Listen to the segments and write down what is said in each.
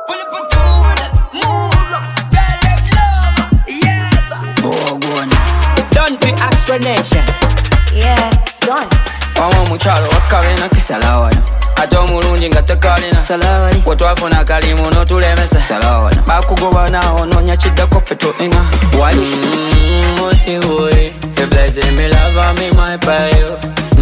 Pull up a tune, move, get them love, yes. Oh, go on. Done for explanation. Yeah, it's done. Wama muchalo wakabena kisalawana Ato mulungi nga tekalina salawali Wetwafuna kalimu notulemesa salawali Bakugoba nao nonya chidako fetu inga Wali Oi oi The blessing me love me my payo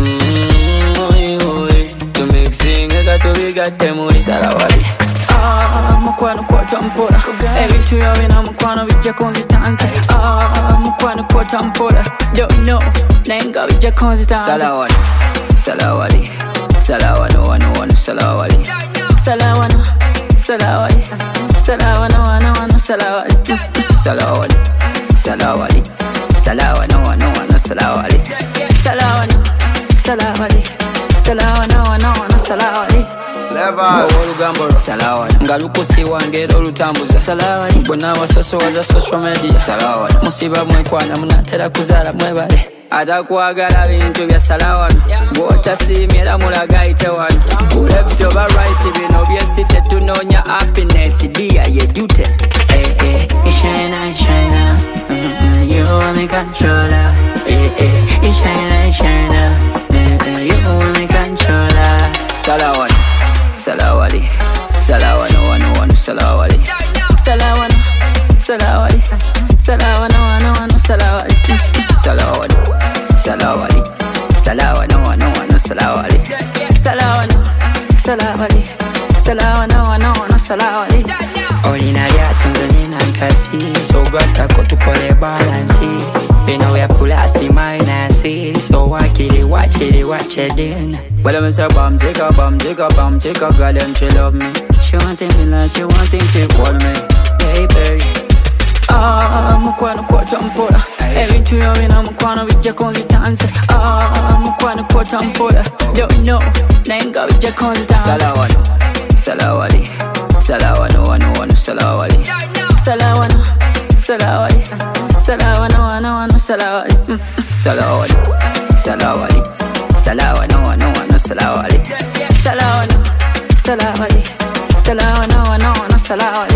Oi oi To make sing ega to bigate muri salawali Mukwano kwa tampora Ebintu yawina mukwano bijja konzitanze Mukwano kwa tampora Don't know Nenga bijja konzitanze Salawali Salawali Salawano wano wano salawali Salawano Salawali Salawano wano wano salawali Salawali Salawali Salawano wano wano salawali Salawano Salawali Salawano wano wano salawali Olugambo salawali Ngalukusi wangero olutambuza salawali Mbona wasoso waza social media salawali Musiba mwekwana munatera kuzala mwebale Aza kuagala bintu bya salawano Bwota simira mulaga ite wano Ulebito ba right bino byesite tunonya happiness Dia ye dute Ishena ishena You want me controller Ishena ishena You want me controller Salawano Salawali Salawano wano wano salawali Salawano Salawali Salawano wano wano salawali Salawali Salawali Salawano wano wano salawali Salawano Salawali Salawano wano wano salawali Olina lya Tanzania nkasi So gwatako tukole balansi Bino ya pulasi mainasi So wakili wache din Well I'm say bam take a girl and she love me She wanting me like she wanting to hold me Baby Mukwano kwa tampora Ebintu yawina mukwano bijja konzitanze Mukwano kwa tampora Don't know Nenga bijja konzitanze Salawano Salawali Salawano wano wano salawali Salawano Salawali Salawano wano wano salawali Salawali Salawali Salawano wano wano salawali Salawano Salawali Salawano wano wano salawali